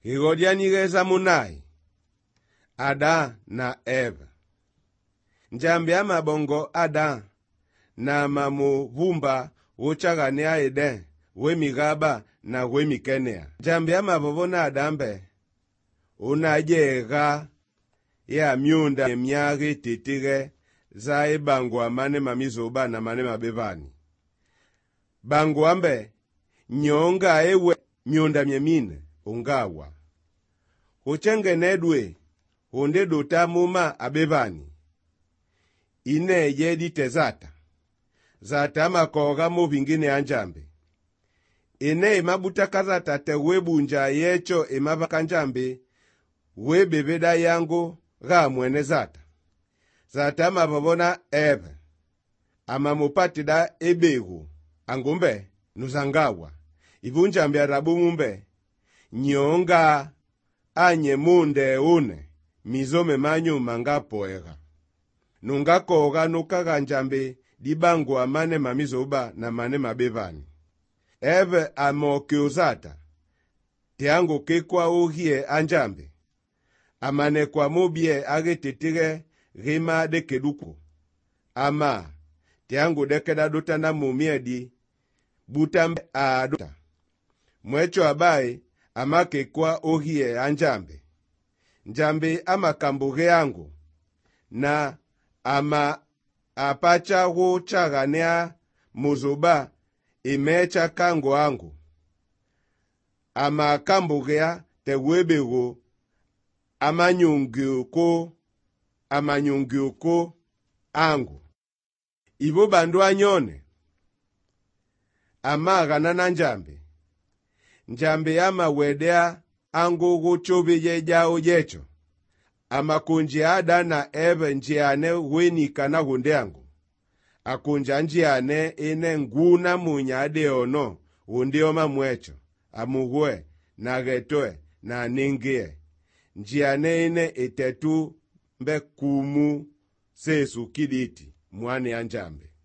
Higodia munai Ada na Eva. Njambe mabongo Ada na mamuvumba uchagane aide wemigaba na wemikenea. Njambe mabobona Adambe unajega ya miunda miage titige za bangwa mane mamizoba na mane mabevani. Bangwambe nyonga ewe miunda myemine ungawa. Uchenge nedwe hunde dota muma abevani. Ine yedi tezata. Zata makoga mu vingine anjambe. Ine imabuta kazata te webunja yecho imabaka njambe webebeda yangu ga mwene zata. Zata mababona Eve. Ama mupatida ebegu. Angumbe nuzangawa. Ivunjambe arabu mumbe. Nyonga anye munde une. Mizome manyu manga poega. Nungakoga nukaga njambe dibangu amane mamizoba na mane mabevani. Eve amokiuzata. Tiangu kekwa uhie anjambe. Amane kwa mubie agetetire rima de keduku. Ama tiangu dekeda dota na mumiedi butambe adota. Mwecho abai ama kekwa uhie anjambe. Njambe ama kambuge yangu na ama apacha hu chaganea muzuba imecha kango angu. Ama kambugea te webego amanyungiuko angu. Ibo bandu anyone. Ama ganana njambe. Njambe ama wedea angu guchobe yejao yecho. Ama kunji Ada na Eve njiane weni kana hunde angu. Akunja njiane ine nguna munyade ono hunde oma mwecho. Amuhwe na getoe na ningie. Njiane ine etetu mbe kumu sesu kiditi mwane anjambe.